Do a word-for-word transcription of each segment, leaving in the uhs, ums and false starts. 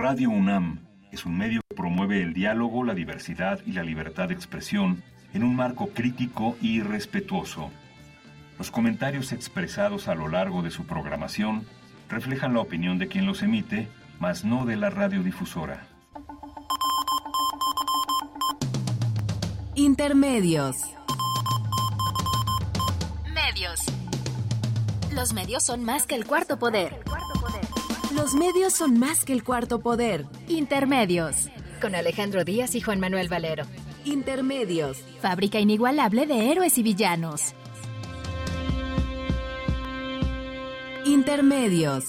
Radio UNAM es un medio que promueve el diálogo, la diversidad y la libertad de expresión en un marco crítico y respetuoso. Los comentarios expresados a lo largo de su programación reflejan la opinión de quien los emite, mas no de la radiodifusora. Intermedios. Medios. Los medios son más que el cuarto poder. Los medios son más que el cuarto poder. Intermedios. Con Alejandro Díaz y Juan Manuel Valero. Intermedios. Fábrica inigualable de héroes y villanos. Intermedios.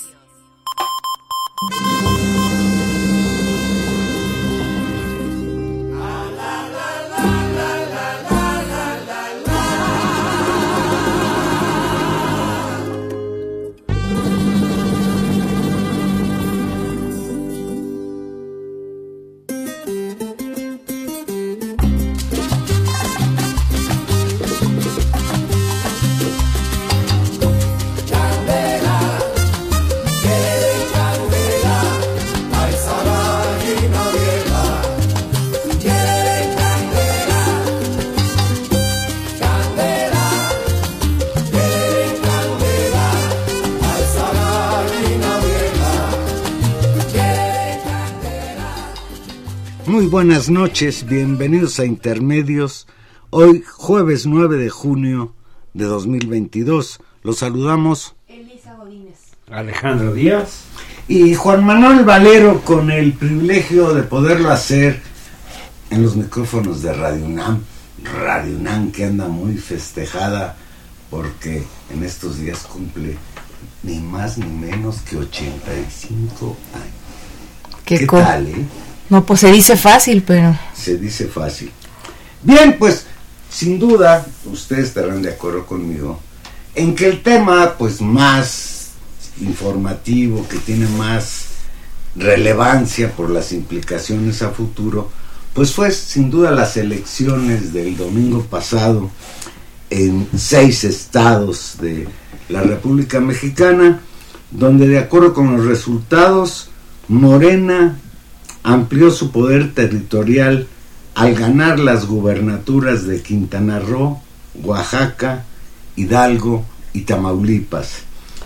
Muy buenas noches, bienvenidos a Intermedios. Hoy, jueves nueve de junio de dos mil veintidós. Los saludamos Elisa Godínez, Alejandro Díaz y Juan Manuel Valero, con el privilegio de poderlo hacer en los micrófonos de Radio UNAM. Radio UNAM, que anda muy festejada porque en estos días cumple ni más ni menos que ochenta y cinco años. ¿Qué, ¿Qué co- tal, eh? No, pues se dice fácil, pero... Se dice fácil. Bien, pues, sin duda, ustedes estarán de acuerdo conmigo en que el tema, pues, más informativo, que tiene más relevancia por las implicaciones a futuro, pues fue, sin duda, las elecciones del domingo pasado en seis estados de la República Mexicana, donde, de acuerdo con los resultados, Morena amplió su poder territorial al ganar las gubernaturas de Quintana Roo, Oaxaca, Hidalgo y Tamaulipas.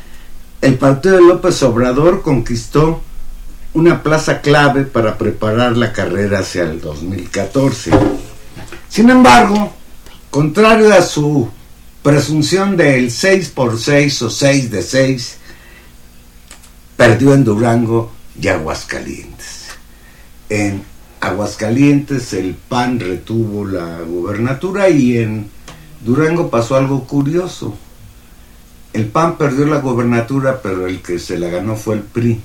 El partido de López Obrador conquistó una plaza clave para preparar la carrera hacia el dos mil catorce. Sin embargo, contrario a su presunción del seis por seis o seis de seis, perdió en Durango y Aguascalientes. En Aguascalientes el P A N retuvo la gubernatura y en Durango pasó algo curioso. El P A N perdió la gubernatura, pero el que se la ganó fue el P R I.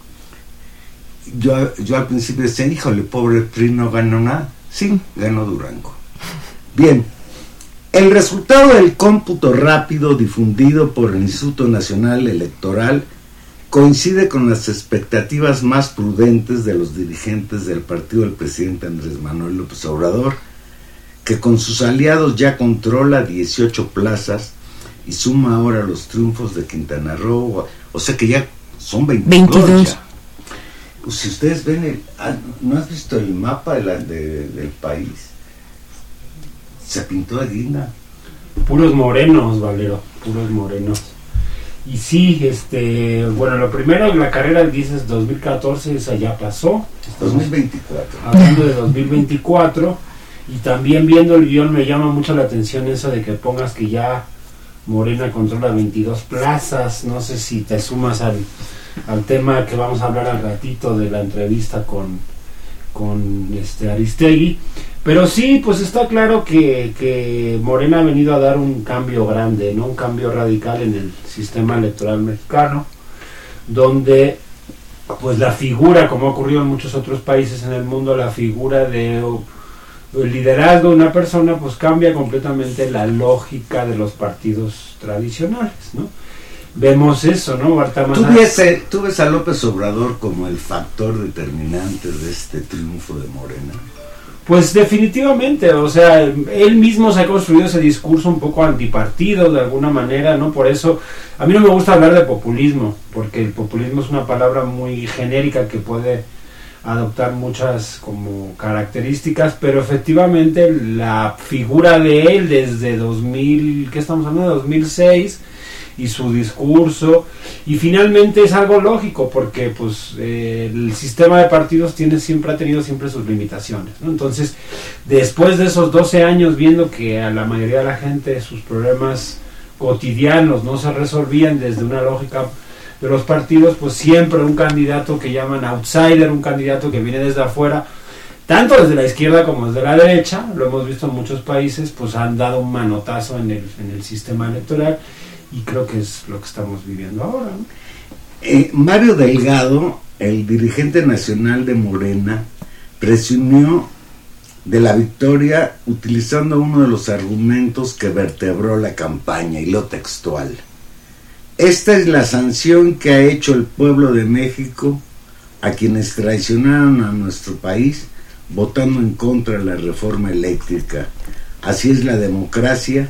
Yo, yo al principio decía, híjole, pobre P R I no ganó nada. Sí, ganó Durango. Bien, el resultado del cómputo rápido difundido por el Instituto Nacional Electoral coincide con las expectativas más prudentes de los dirigentes del partido del presidente Andrés Manuel López Obrador, que con sus aliados ya controla dieciocho plazas y suma ahora los triunfos de Quintana Roo, o sea que ya son veintidós. veintidós. Ya. Pues si ustedes ven, el, ¿no has visto el mapa de la, de, del país? Se pintó de guinda. puros morenos, Valero, puros morenos. Y sí, este, bueno, lo primero, la carrera dices dos mil catorce, esa ya pasó. dos mil veinticuatro. Hablando de dos mil veinticuatro, y también viendo el guión me llama mucho la atención eso de que pongas que ya Morena controla veintidós plazas. No sé si te sumas al, al tema que vamos a hablar al ratito de la entrevista con, con este Aristegui. Pero sí, pues está claro que, que Morena ha venido a dar un cambio grande, ¿no? Un cambio radical en el sistema electoral mexicano, donde pues la figura, como ha ocurrido en muchos otros países en el mundo, la figura de el liderazgo de una persona pues cambia completamente la lógica de los partidos tradicionales, ¿no? Vemos eso, ¿no? Ahorita más ¿Tú, ves, ¿Tú ves a López Obrador como el factor determinante de este triunfo de Morena? Pues definitivamente, o sea, él mismo se ha construido ese discurso un poco antipartido de alguna manera, ¿no? Por eso, a mí no me gusta hablar de populismo, porque el populismo es una palabra muy genérica que puede adoptar muchas como características, pero efectivamente la figura de él desde dos mil, ¿qué estamos hablando? dos mil seis, y su discurso, y finalmente es algo lógico, porque pues eh, el sistema de partidos tiene siempre ha tenido siempre sus limitaciones, ¿no? Entonces, después de esos doce años, viendo que a la mayoría de la gente sus problemas cotidianos no se resolvían desde una lógica de los partidos, pues siempre un candidato que llaman outsider, un candidato que viene desde afuera, tanto desde la izquierda como desde la derecha, lo hemos visto en muchos países, pues han dado un manotazo en el, en el sistema electoral, y creo que es lo que estamos viviendo ahora, ¿no? eh, Mario Delgado, el dirigente nacional de Morena, presumió de la victoria utilizando uno de los argumentos que vertebró la campaña, y lo textual: esta es la sanción que ha hecho el pueblo de México a quienes traicionaron a nuestro país votando en contra de la reforma eléctrica. Así es la democracia,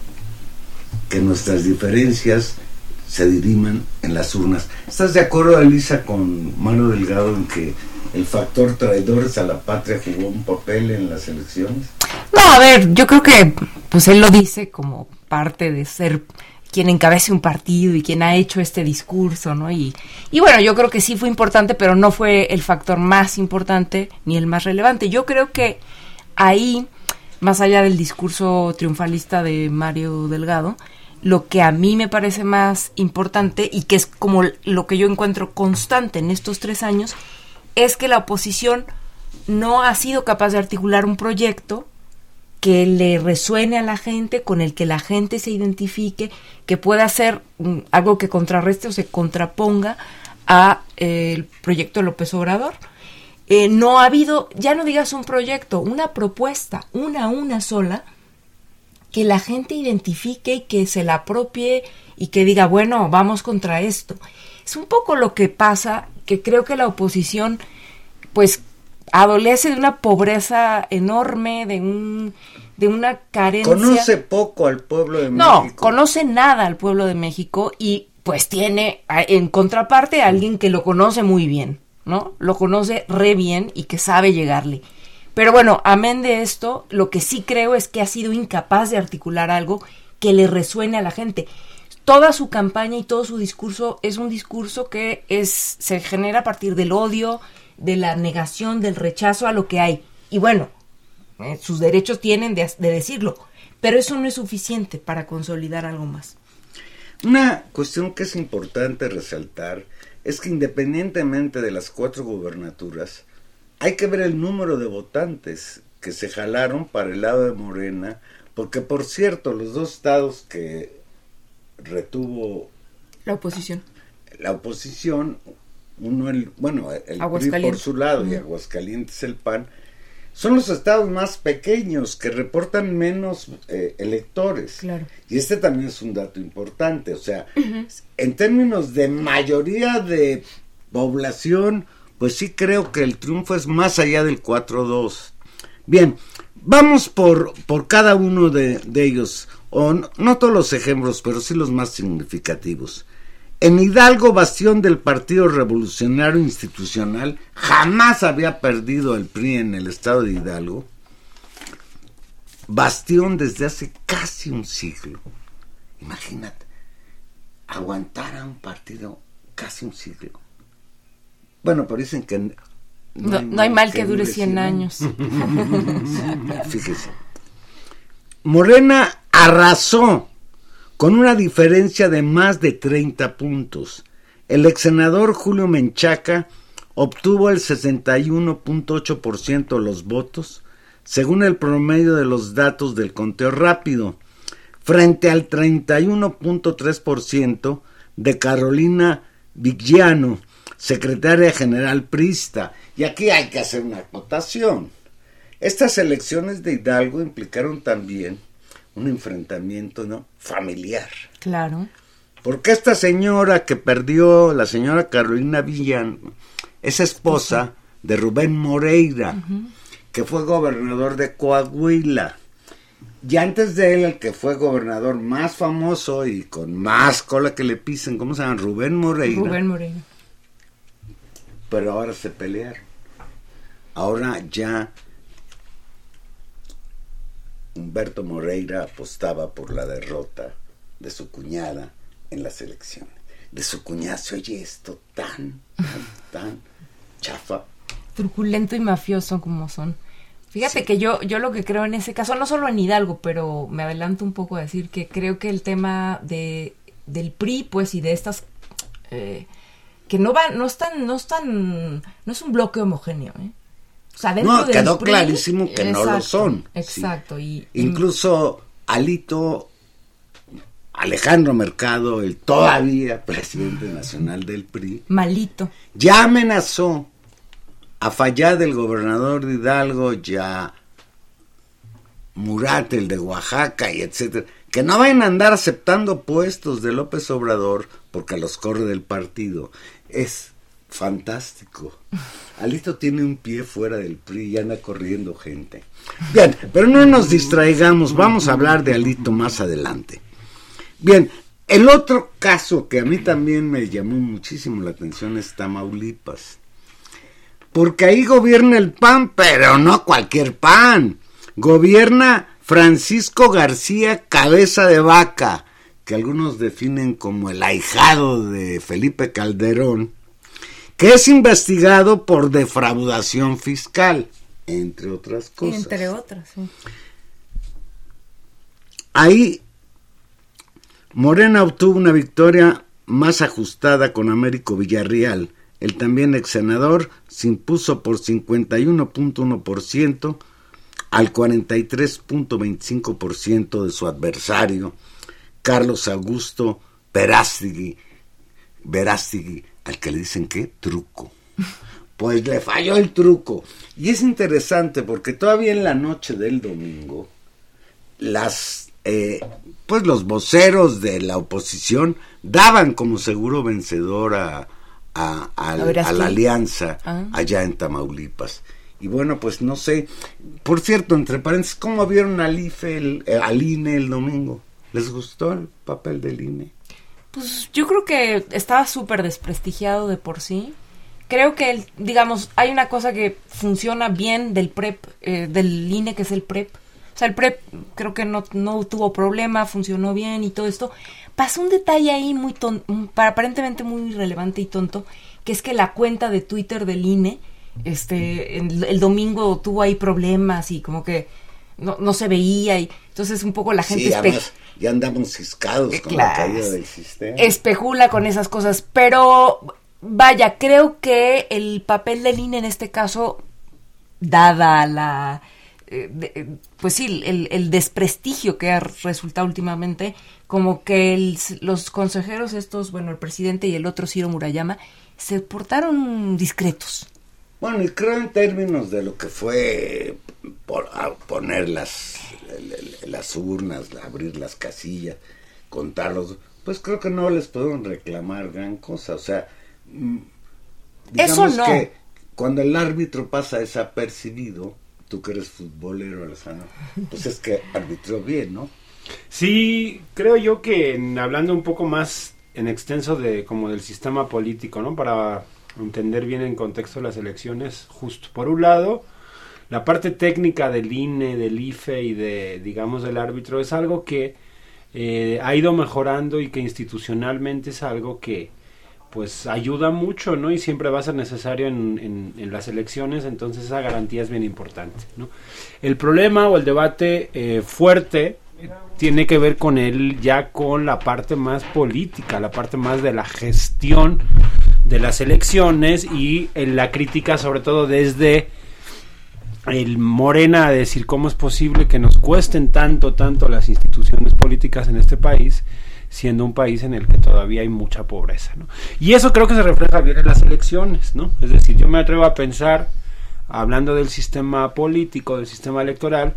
que nuestras diferencias se diriman en las urnas. ¿Estás de acuerdo, Elisa, con Mario Delgado en que el factor traidores a la patria jugó un papel en las elecciones? No, a ver, yo creo que pues él lo dice como parte de ser quien encabece un partido y quien ha hecho este discurso, ¿no? Y, y bueno, yo creo que sí fue importante, pero no fue el factor más importante ni el más relevante. Yo creo que ahí, más allá del discurso triunfalista de Mario Delgado, lo que a mí me parece más importante, y que es como lo que yo encuentro constante en estos tres años, es que la oposición no ha sido capaz de articular un proyecto que le resuene a la gente, con el que la gente se identifique, que pueda hacer um, algo que contrarreste o se contraponga a eh, el proyecto de López Obrador. Eh, no ha habido, ya no digas un proyecto, una propuesta, una, una sola, que la gente identifique y que se la apropie y que diga, bueno, vamos contra esto. Es un poco lo que pasa, que creo que la oposición, pues, adolece de una pobreza enorme, de un de una carencia. Conoce poco al pueblo de no, México. No, conoce nada al pueblo de México, y pues tiene en contraparte a alguien que lo conoce muy bien, ¿no? Lo conoce re bien y que sabe llegarle. Pero bueno, amén de esto, lo que sí creo es que ha sido incapaz de articular algo que le resuene a la gente. Toda su campaña y todo su discurso es un discurso que es se genera a partir del odio, de la negación, del rechazo a lo que hay. Y bueno, eh, sus derechos tienen de, de decirlo, pero eso no es suficiente para consolidar algo más. Una cuestión que es importante resaltar es que independientemente de las cuatro gubernaturas, hay que ver el número de votantes que se jalaron para el lado de Morena, porque por cierto, los dos estados que retuvo la oposición, la oposición, uno el, bueno, el P R I por su lado y Aguascalientes el P A N, son los estados más pequeños que reportan menos eh, electores. Claro. Y este también es un dato importante, o sea, uh-huh. en términos de mayoría de población, pues sí creo que el triunfo es más allá del cuatro dos. Bien, vamos por, por cada uno de, de ellos, o no, no todos los ejemplos, pero sí los más significativos. En Hidalgo, bastión del Partido Revolucionario Institucional, jamás había perdido el P R I en el estado de Hidalgo. Bastión desde hace casi un siglo. Imagínate, aguantar a un partido casi un siglo. Bueno, pero dicen que no, no, hay, no hay mal que, que dure cien años. Fíjese. Morena arrasó con una diferencia de más de treinta puntos. El ex senador Julio Menchaca obtuvo el sesenta y uno punto ocho por ciento de los votos, según el promedio de los datos del conteo rápido, frente al treinta y uno punto tres por ciento de Carolina Vigliano, secretaria general priista. Y aquí hay que hacer una acotación. Estas elecciones de Hidalgo implicaron también un enfrentamiento, ¿no?, familiar. Claro. Porque esta señora que perdió, la señora Carolina Vigliano, es esposa de Rubén Moreira, uh-huh. que fue gobernador de Coahuila. Y antes de él, el que fue gobernador más famoso y con más cola que le pisen, ¿cómo se llama? Rubén Moreira. Rubén Moreira. Pero ahora se pelearon. ahora ya Humberto Moreira apostaba por la derrota de su cuñada en las elecciones. De su cuñada se oye esto tan, tan, tan chafa. Truculento y mafioso como son. Fíjate sí. que yo, yo lo que creo en ese caso, no solo en Hidalgo, pero me adelanto un poco a decir que creo que el tema de del P R I, pues, y de estas eh, que no van, no están, no están, no es un bloque homogéneo, ¿eh? O sea, dentro no, del quedó P R I, clarísimo que exacto, no lo son. Exacto. Sí. Y, Incluso Alito, Alejandro Mercado, el todavía presidente nacional del P R I, malito, ya amenazó a Fayad, el gobernador de Hidalgo, ya Murat, el de Oaxaca, y etcétera, que no vayan a andar aceptando puestos de López Obrador porque los corre del partido. Es fantástico. Alito tiene un pie fuera del P R I y anda corriendo gente. Bien, pero no nos distraigamos, vamos a hablar de Alito más adelante. Bien, el otro caso que a mí también me llamó muchísimo la atención es Tamaulipas. Porque ahí gobierna el P A N, pero no cualquier P A N. Gobierna Francisco García Cabeza de Vaca, que algunos definen como el ahijado de Felipe Calderón, que es investigado por defraudación fiscal, entre otras cosas. Entre otras, sí. Ahí Morena obtuvo una victoria más ajustada con Américo Villarreal. El también ex senador se impuso por cincuenta y uno punto uno por ciento al cuarenta y tres punto veinticinco por ciento de su adversario, Carlos Augusto Verástegui, Verástegui, al que le dicen ¿qué? Truco. Pues le falló el truco. Y es interesante porque todavía en la noche del domingo, las eh, pues los voceros de la oposición daban como seguro vencedor a A, a, a la alianza ah. allá en Tamaulipas. Y bueno, pues no sé, por cierto, entre paréntesis, ¿cómo vieron al I F E, el, eh, al I N E el domingo? ¿Les gustó el papel del I N E? Pues yo creo que estaba súper desprestigiado de por sí. Creo que, el, digamos, hay una cosa que funciona bien del P R E P, eh, del I N E, que es el P R E P. O sea, el P R E P creo que no, no tuvo problema, funcionó bien y todo esto. Pasó un detalle ahí muy tonto, aparentemente muy relevante y tonto, que es que la cuenta de Twitter del I N E, este, el, el domingo tuvo ahí problemas y como que no, no se veía, y entonces un poco la gente sí, espe- además, ya andamos ciscados con claro, la caída del sistema. Especula con esas cosas, pero vaya, creo que el papel del I N E en este caso, dada la eh, de, pues sí, el, el desprestigio que ha resultado últimamente, como que el, los consejeros estos, bueno, el presidente y el otro Ciro Murayama, se portaron discretos. Bueno, y creo en términos de lo que fue por, poner las, las urnas, abrir las casillas, contarlos, pues creo que no les podemos reclamar gran cosa. O sea, digamos eso no. que cuando el árbitro pasa desapercibido, tú que eres futbolero, Alessandro, pues es que arbitró bien, ¿no? Sí, creo yo que en, hablando un poco más en extenso de como del sistema político, ¿no? Para entender bien en contexto las elecciones, justo por un lado, la parte técnica del I N E, del I F E y de, digamos, del árbitro es algo que eh, ha ido mejorando y que institucionalmente es algo que pues ayuda mucho, ¿no? Y siempre va a ser necesario en, en, en las elecciones, entonces esa garantía es bien importante, ¿no? El problema o el debate eh, fuerte tiene que ver con él ya con la parte más política, la parte más de la gestión de las elecciones y en la crítica sobre todo desde el Morena a decir cómo es posible que nos cuesten tanto, tanto las instituciones políticas en este país, siendo un país en el que todavía hay mucha pobreza, ¿no? Y eso creo que se refleja bien en las elecciones, ¿no? Es decir, yo me atrevo a pensar, hablando del sistema político, del sistema electoral,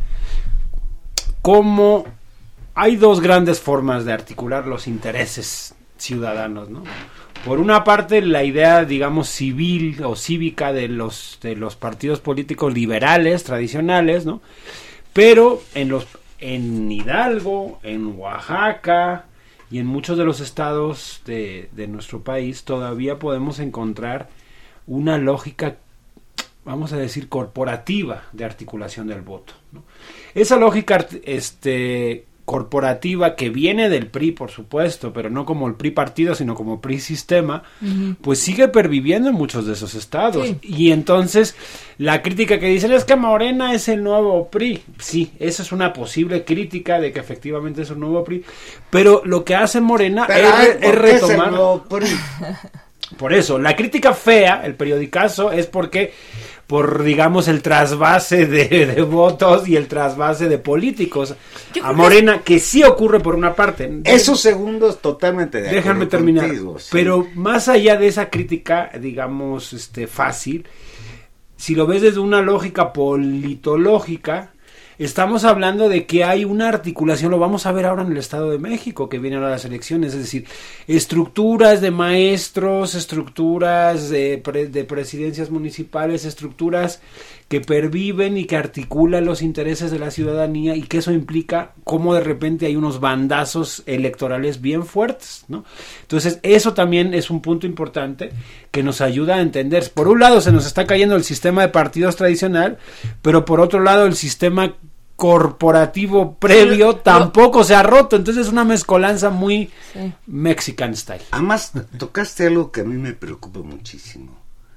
cómo hay dos grandes formas de articular los intereses ciudadanos, ¿no? Por una parte, la idea, digamos, civil o cívica de los de los partidos políticos liberales tradicionales, ¿no? Pero en los en Hidalgo, en Oaxaca y en muchos de los estados de, de nuestro país todavía podemos encontrar una lógica vamos a decir, corporativa de articulación del voto, ¿no? Esa lógica este, corporativa que viene del P R I, por supuesto, pero no como el P R I partido, sino como P R I sistema, uh-huh. pues sigue perviviendo en muchos de esos estados. Sí. Y entonces, la crítica que dicen es que Morena es el nuevo P R I. Sí, esa es una posible crítica de que efectivamente es un nuevo P R I, pero lo que hace Morena pero, es, ay, es retomar... Es el nuevo P R I? Por eso, la crítica fea, el periodicazo, es porque... por, digamos, el trasvase de, de votos y el trasvase de políticos a Morena, que... que sí ocurre por una parte. Esos segundos totalmente de Déjame terminar. Contigo, sí. Pero más allá de esa crítica, digamos, este fácil, si lo ves desde una lógica politológica, estamos hablando de que hay una articulación, lo vamos a ver ahora en el Estado de México, que vienen ahora las elecciones, es decir, estructuras de maestros, estructuras de, pre, de presidencias municipales, estructuras que perviven y que articulan los intereses de la ciudadanía, y que eso implica cómo de repente hay unos bandazos electorales bien fuertes, ¿no? Entonces, eso también es un punto importante que nos ayuda a entender. Por un lado, se nos está cayendo el sistema de partidos tradicional, pero por otro lado, el sistema corporativo previo sí, tampoco no. se ha roto, entonces es una mezcolanza muy sí. Mexican style. Además, tocaste algo que a mí me preocupa muchísimo,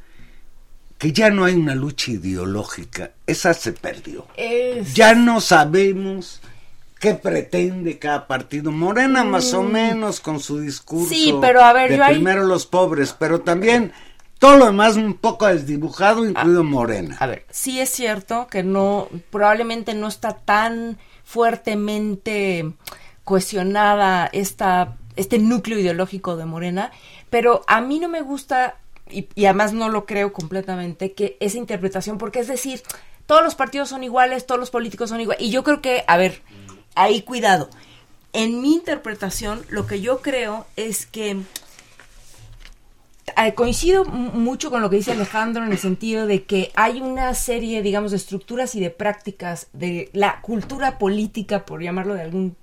que ya no hay una lucha ideológica, esa se perdió. Es... Ya no sabemos qué pretende cada partido. Morena mm. más o menos con su discurso sí, pero a ver, de yo primero hay... los pobres, pero también todo lo demás un poco desdibujado, incluido a, Morena. A ver, sí es cierto que no, probablemente no está tan fuertemente cuestionada esta, este núcleo ideológico de Morena, pero a mí no me gusta, y, y además no lo creo completamente, que esa interpretación, porque es decir, todos los partidos son iguales, todos los políticos son iguales, y yo creo que, a ver, ahí cuidado. En mi interpretación, lo que yo creo es que coincido mucho con lo que dice Alejandro en el sentido de que hay una serie, digamos, de estructuras y de prácticas de la cultura política, por llamarlo de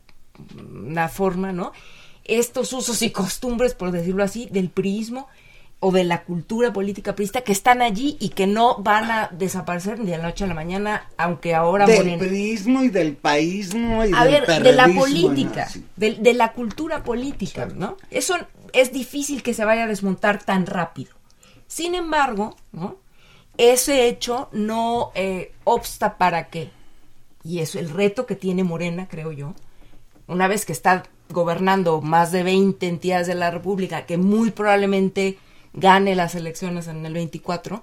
alguna forma, ¿no? Estos usos y costumbres, por decirlo así, del priismo o de la cultura política priista que están allí y que no van a desaparecer de la noche a la mañana, aunque ahora del Morena... priismo y del paísmo y a del ver, de la perredismo, política, ¿no? Sí. de, de la cultura política, ¿no? Eso es difícil que se vaya a desmontar tan rápido. Sin embargo, ¿no? Ese hecho no eh, obsta para que, y es el reto que tiene Morena, creo yo, una vez que está gobernando más de veinte entidades de la República, que muy probablemente gane las elecciones en el veinticuatro,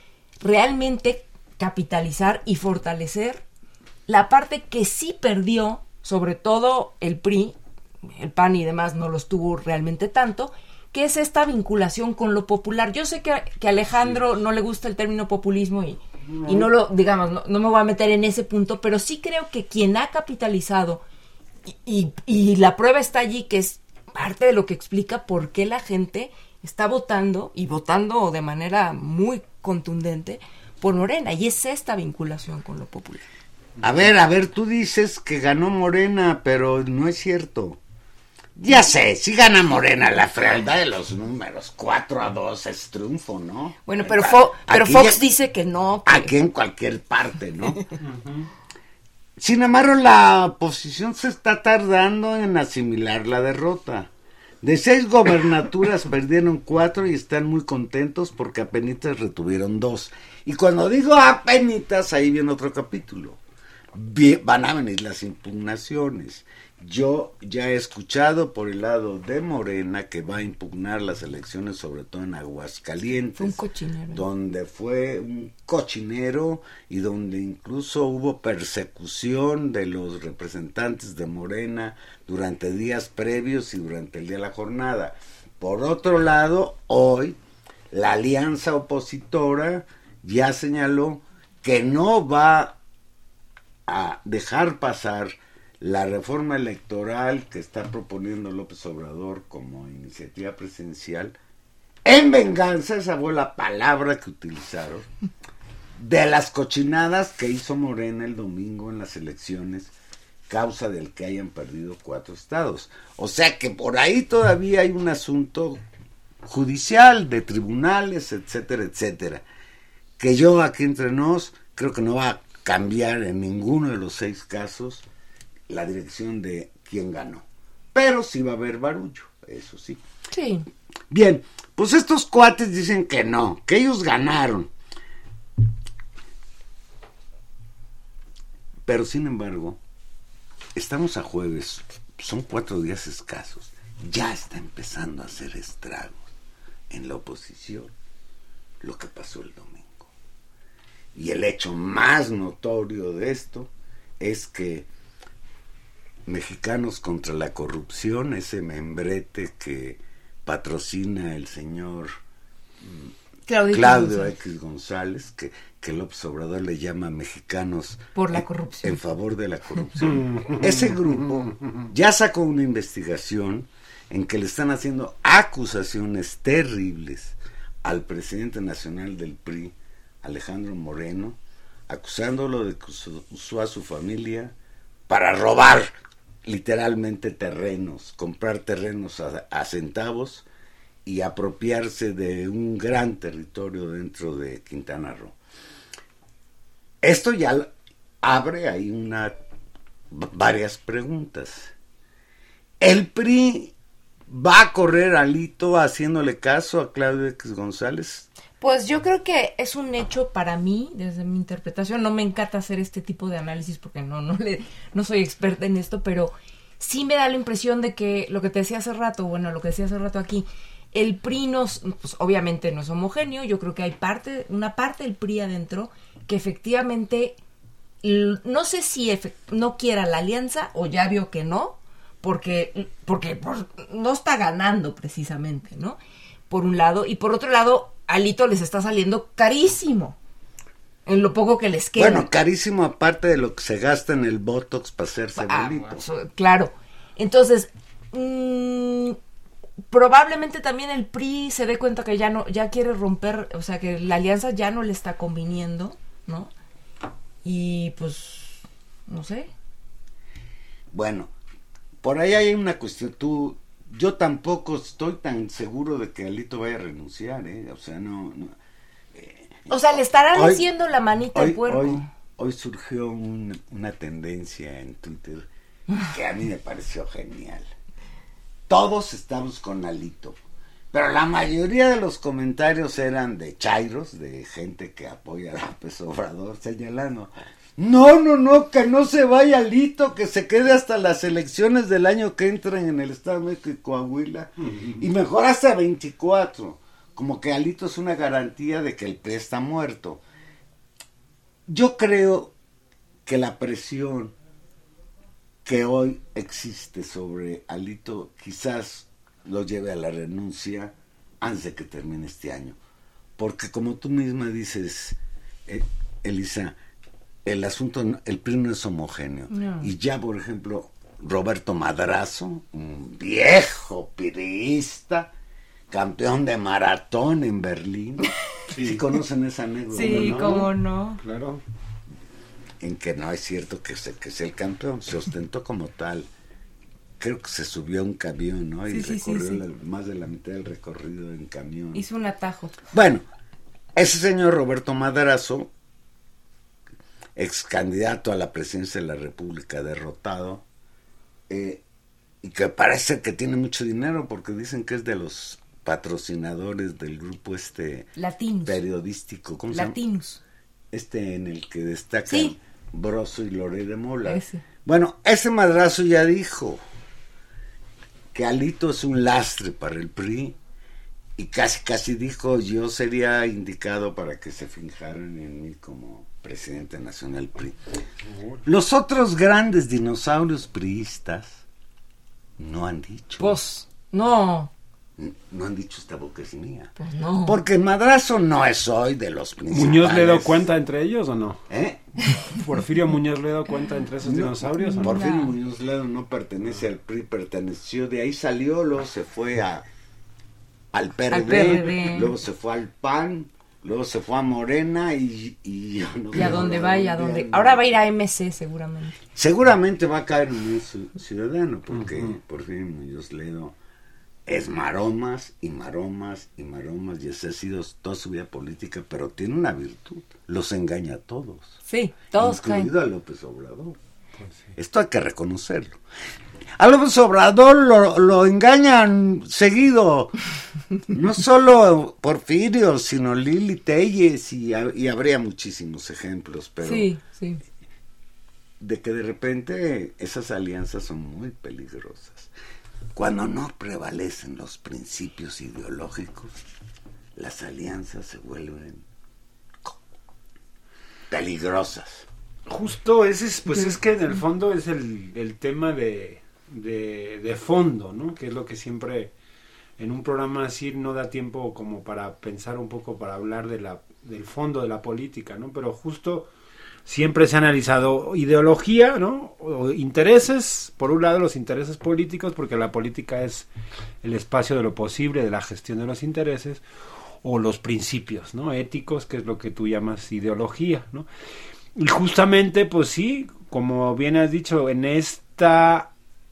realmente capitalizar y fortalecer la parte que sí perdió, sobre todo el P R I, el P A N y demás no los tuvo realmente tanto, que es esta vinculación con lo popular. Yo sé que, que a Alejandro sí. no le gusta el término populismo y, no. y no lo, digamos, no, no me voy a meter en ese punto, pero sí creo que quien ha capitalizado, y, y, y la prueba está allí, que es parte de lo que explica por qué la gente está votando, y votando de manera muy contundente, por Morena, y es esta vinculación con lo popular. A ver, a ver, tú dices que ganó Morena, pero no es cierto. Ya sé, si gana Morena, la frialdad de los números, cuatro a dos es triunfo, ¿no? Bueno, pero, Fo- pero Fox ya, dice que no. Que... Aquí en cualquier parte, ¿no? uh-huh. Sin embargo, la oposición se está tardando en asimilar la derrota. De seis gobernaturas perdieron cuatro y están muy contentos porque apenitas retuvieron dos. Y cuando digo apenitas, ahí viene otro capítulo. Bien, van a venir las impugnaciones. Yo ya he escuchado por el lado de Morena que va a impugnar las elecciones, sobre todo en Aguascalientes. Fue un cochinero. Donde fue un cochinero y donde incluso hubo persecución de los representantes de Morena durante días previos y durante el día de la jornada. Por otro lado, hoy la alianza opositora ya señaló que no va a dejar pasar la reforma electoral que está proponiendo López Obrador como iniciativa presidencial, en venganza, esa fue la palabra que utilizaron, de las cochinadas que hizo Morena el domingo en las elecciones, causa del que hayan perdido cuatro estados. O sea que por ahí todavía hay un asunto judicial, de tribunales, etcétera, etcétera, que yo aquí entre nos creo que no va a cambiar en ninguno de los seis casos la dirección de quién ganó. Pero sí va a haber barullo, eso sí. Sí. Bien, pues estos cuates dicen que no, que ellos ganaron. Pero sin embargo, estamos a jueves, son cuatro días escasos, ya está empezando a hacer estragos en la oposición lo que pasó el domingo. Y el hecho más notorio de esto es que Mexicanos contra la Corrupción, ese membrete que patrocina el señor Claudio, Claudio X González, que, que López Obrador le llama Mexicanos por la en, corrupción. en favor de la corrupción. Ese grupo ya sacó una investigación en que le están haciendo acusaciones terribles al presidente nacional del P R I, Alejandro Moreno, acusándolo de que usó a su familia para robar literalmente terrenos, comprar terrenos a, a centavos y apropiarse de un gran territorio dentro de Quintana Roo. Esto ya abre ahí una varias preguntas. ¿El P R I va a correr alito haciéndole caso a Claudio X González? Pues yo creo que es un hecho para mí, desde mi interpretación. No me encanta hacer este tipo de análisis porque no, no, le, no soy experta en esto, pero sí me da la impresión de que lo que te decía hace rato, bueno, lo que decía hace rato aquí, el P R I no, pues obviamente no es homogéneo. Yo creo que hay parte, una parte del P R I adentro que efectivamente, no sé si efect- no quiera la alianza o ya vio que no, porque, porque pues, no está ganando precisamente, ¿no? Por un lado, y por otro lado, Alito les está saliendo carísimo en lo poco que les queda. Bueno, carísimo aparte de lo que se gasta en el Botox para hacerse ah, bonito. Eso, claro. Entonces, mmm, probablemente también el P R I se dé cuenta que ya no, ya quiere romper, o sea, que la alianza ya no le está conviniendo, ¿no? Y pues, no sé. Bueno, por ahí hay una cuestión, tú... Yo tampoco estoy tan seguro de que Alito vaya a renunciar, ¿eh? O sea, no... no eh, o sea, le estarán hoy, haciendo la manita hoy, al puerco. Hoy, hoy surgió un, una tendencia en Twitter que a mí me pareció genial. Todos estamos con Alito, pero la mayoría de los comentarios eran de chairos, de gente que apoya a López Obrador, señalando... No, no, no, que no se vaya Alito, que se quede hasta las elecciones del año que entran en el Estado de México y Coahuila, uh-huh. Y mejor hasta veinticuatro, como que Alito es una garantía de que el P R I está muerto. Yo creo que la presión que hoy existe sobre Alito quizás lo lleve a la renuncia antes de que termine este año, porque como tú misma dices, eh, Elisa, el asunto, el P R I no es homogéneo. No. Y ya, por ejemplo, Roberto Madrazo, un viejo pirista, campeón de maratón en Berlín. Sí, ¿sí conocen esa anécdota? Sí, ¿no? cómo no. Claro. En que no es cierto que sea, que sea el campeón, se ostentó como tal. Creo que se subió a un camión, ¿no? Y sí, recorrió sí, sí, sí. La, más de la mitad del recorrido en camión. Hizo un atajo. Bueno, ese señor Roberto Madrazo, ex candidato a la presidencia de la República, derrotado, eh, y que parece que tiene mucho dinero porque dicen que es de los patrocinadores del grupo este Latinus. Periodístico, ¿cómo Latinus. se llama? Este en el que destacan sí. Broso y Loré de Mola. Ese. Bueno, ese Madrazo ya dijo que Alito es un lastre para el P R I y casi casi dijo yo sería indicado para que se fijaran en mí como presidente nacional P R I. Los otros grandes dinosaurios priistas no han dicho. Pues, no. No han dicho esta boca es mía. Pues no. Porque Madrazo no es hoy de los principales. ¿Muñoz le dio cuenta entre ellos o no? ¿Eh? ¿Porfirio Muñoz le dio cuenta entre esos no, dinosaurios? ¿o no? Porfirio no. Muñoz Ledo no pertenece al P R I, perteneció, de ahí salió, luego se fue a al P R D, al P R D, luego se fue al P A N, luego se fue a Morena y... Y, yo no y a dónde va y a dónde... Ahora va a ir a M C seguramente. Seguramente va a caer en un ciudadano, porque uh-huh. Porfirio Muñoz Ledo es maromas y maromas y maromas, y esa ha sido toda su vida política, pero tiene una virtud, los engaña a todos. Sí, todos incluido caen. a López Obrador. Pues sí. Esto hay que reconocerlo. A López Obrador lo, lo engañan seguido, no solo Porfirio, sino Lili Telles, y, y habría muchísimos ejemplos, pero sí, sí. de que de repente esas alianzas son muy peligrosas. Cuando no prevalecen los principios ideológicos, las alianzas se vuelven peligrosas. Justo ese es, pues es que en el fondo es el, el tema de, de, de fondo, ¿no? Que es lo que siempre en un programa así no da tiempo como para pensar un poco, para hablar de la, del fondo de la política, ¿no? Pero justo siempre se ha analizado ideología, ¿no? O intereses, por un lado los intereses políticos, porque la política es el espacio de lo posible, de la gestión de los intereses, o los principios, ¿no? Éticos, que es lo que tú llamas ideología, ¿no? Y justamente, pues sí, como bien has dicho, en esta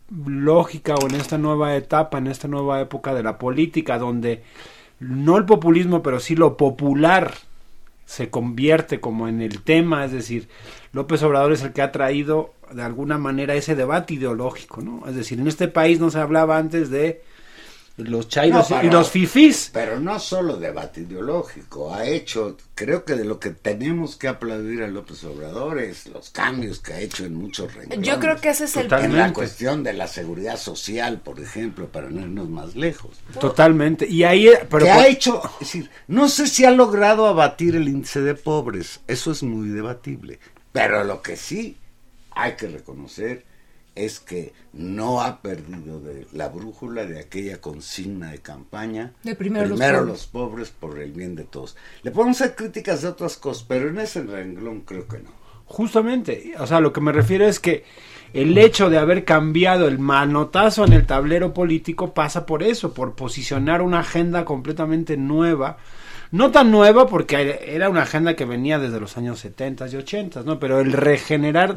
lógica o en esta nueva etapa, en esta nueva época de la política, donde no el populismo, pero sí lo popular se convierte como en el tema, es decir, López Obrador es el que ha traído de alguna manera ese debate ideológico, ¿no? Es decir, en este país no se hablaba antes de los chairos no, pero, y los fifís. Pero no solo debate ideológico, ha hecho, creo que de lo que tenemos que aplaudir a López Obrador es los cambios que ha hecho en muchos renglones. Yo creo que ese es el... En la cuestión de la seguridad social, por ejemplo, para no irnos más lejos. Totalmente, y ahí... Pero que por... ha hecho, es decir, no sé si ha logrado abatir el índice de pobres, eso es muy debatible, pero lo que sí hay que reconocer es que no ha perdido de la brújula de aquella consigna de campaña de primero, primero los, los pobres por el bien de todos. Le podemos hacer críticas de otras cosas, pero en ese renglón creo que no. Justamente, o sea, lo que me refiero es que el hecho de haber cambiado el manotazo en el tablero político pasa por eso, por posicionar una agenda completamente nueva. No tan nueva porque era una agenda que venía desde los años setenta y ochenta, ¿no? Pero el regenerar,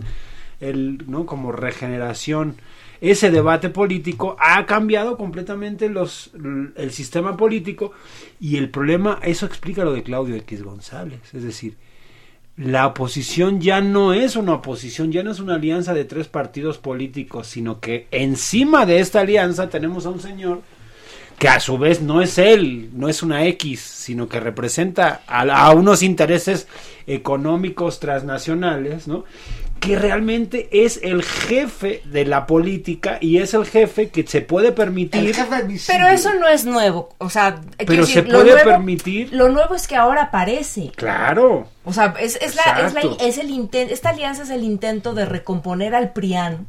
el no como regeneración, ese debate político ha cambiado completamente los el sistema político, y el problema, eso explica lo de Claudio X González, es decir, la oposición ya no es una oposición, ya no es una alianza de tres partidos políticos, sino que encima de esta alianza tenemos a un señor que a su vez no es él, no es una X, sino que representa a, a unos intereses económicos transnacionales, ¿no? Que realmente es el jefe de la política y es el jefe que se puede permitir. Pero eso no es nuevo, o sea, pero decir, se puede nuevo, permitir. Lo nuevo es que ahora aparece. Claro. O sea, es, es la, es la, es el intento, esta alianza es el intento de recomponer al P R I A N,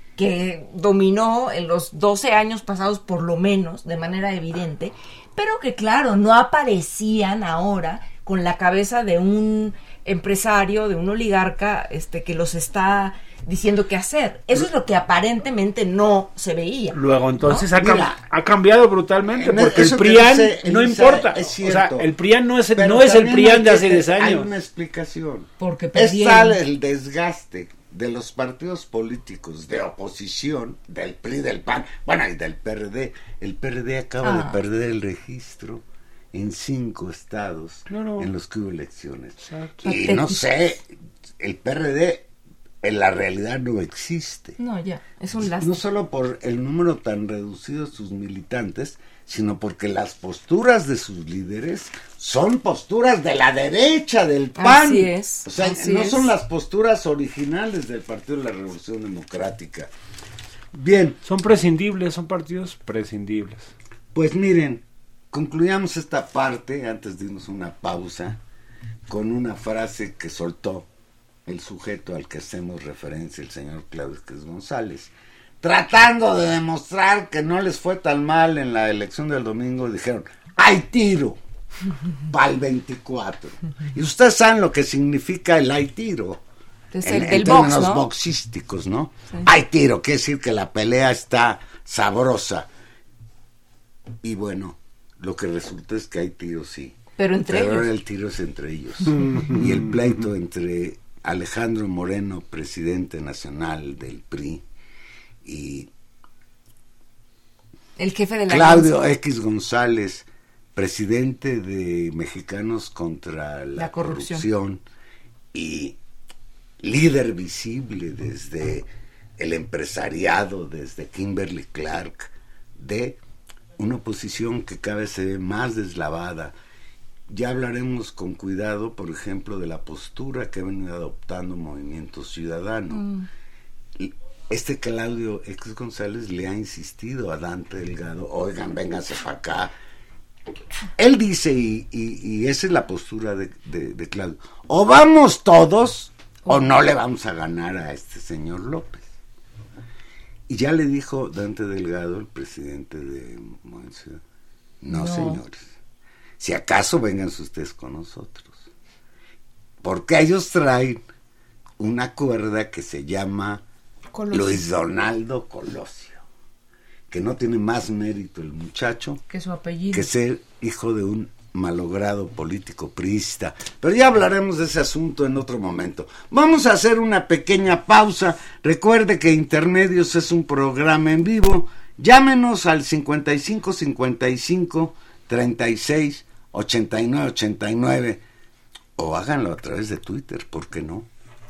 que dominó en los doce años pasados por lo menos, de manera evidente, pero que claro, no aparecían ahora con la cabeza de un empresario, de un oligarca, este, que los está diciendo qué hacer. Eso es lo que aparentemente no se veía. Luego, entonces, ¿no? ha, Mira, ha cambiado brutalmente, porque el P R I A N no Elisa, importa. O sea, el P R I A N no es, no es el P R I A N de hace diez años. Hay una explicación. Porque es tal el desgaste de los partidos políticos de oposición, del P R I, del P A N, bueno, y del P R D. El P R D acaba ah. de perder el registro en cinco estados claro. en los que hubo elecciones. Exacto. Y no sé, el P R D en la realidad no existe. No, ya, es un lastre. No solo por el número tan reducido de sus militantes, sino porque las posturas de sus líderes son posturas de la derecha del P A N. Así es. O sea, así no es. son las posturas originales del Partido de la Revolución Democrática. Bien. Son prescindibles, son partidos prescindibles. Pues miren, concluyamos esta parte, antes de irnos a una pausa, con una frase que soltó el sujeto al que hacemos referencia, el señor Claudio X González. Tratando de demostrar que no les fue tan mal en la elección del domingo, dijeron, ¡hay tiro! Para el veinticuatro. Y ustedes saben lo que significa el hay tiro. Es en, el en del términos box, ¿no? boxísticos, ¿no? Sí. Hay tiro, quiere decir que la pelea está sabrosa. Y bueno, lo que resulta es que hay tiro, sí. Pero entre Pero ellos. ahora el tiro es entre ellos. Y el pleito entre Alejandro Moreno, presidente nacional del P R I, y El jefe de la Claudio alianza. X González, presidente de Mexicanos contra la, La corrupción. corrupción y líder visible desde el empresariado, desde Kimberly Clark, de una oposición que cada vez se ve más deslavada. Ya hablaremos con cuidado, por ejemplo, de la postura que ha venido adoptando Movimiento Ciudadano. Mm. Este Claudio X González le ha insistido a Dante Delgado, oigan, vénganse para acá. Él dice, y, y, y esa es la postura de, de, de Claudio, o vamos todos o no le vamos a ganar a este señor López. Y ya le dijo Dante Delgado, el presidente de Movimiento Ciudadano, no, no señores, si acaso vénganse ustedes con nosotros, porque ellos traen una cuerda que se llama Colosio. Luis Donaldo Colosio, que no tiene más mérito el muchacho que su apellido, que ser hijo de un malogrado político priista. Pero ya hablaremos de ese asunto en otro momento. Vamos a hacer una pequeña pausa. Recuerde que Intermedios es un programa en vivo. Llámenos al cincuenta y cinco cincuenta y cinco treinta y seis ochenta y nueve ochenta y nueve o háganlo a través de Twitter, ¿por qué no?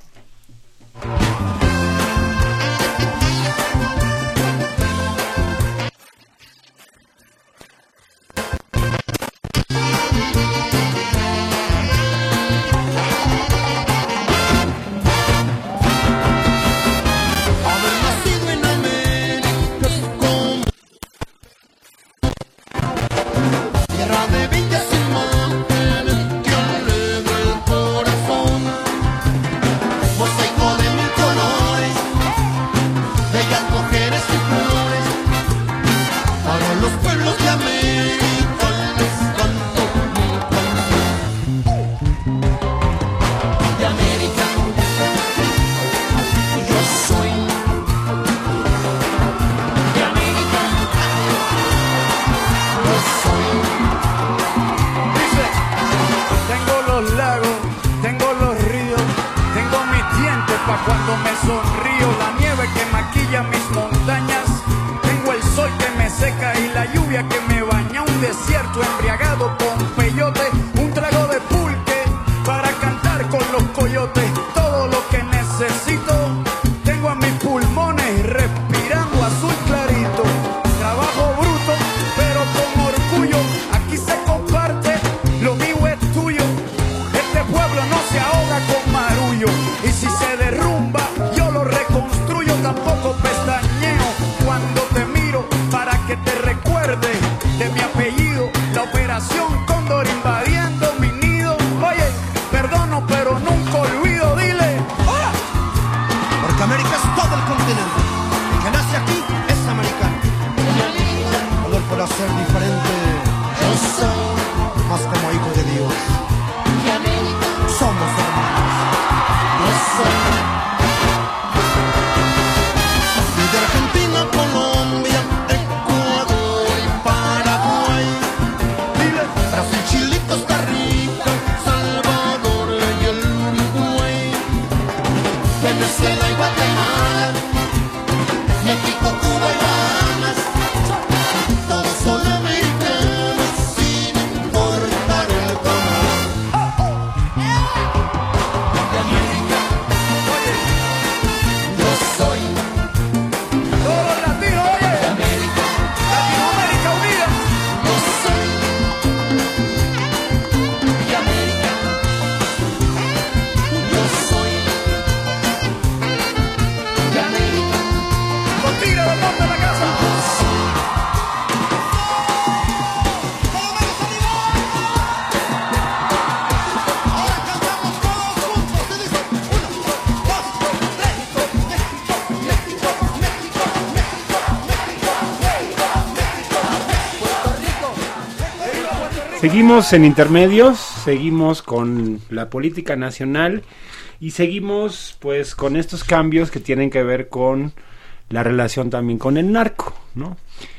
Seguimos en Intermedios, seguimos con la política nacional y seguimos pues con estos cambios que tienen que ver con la relación también con el narco, ¿no?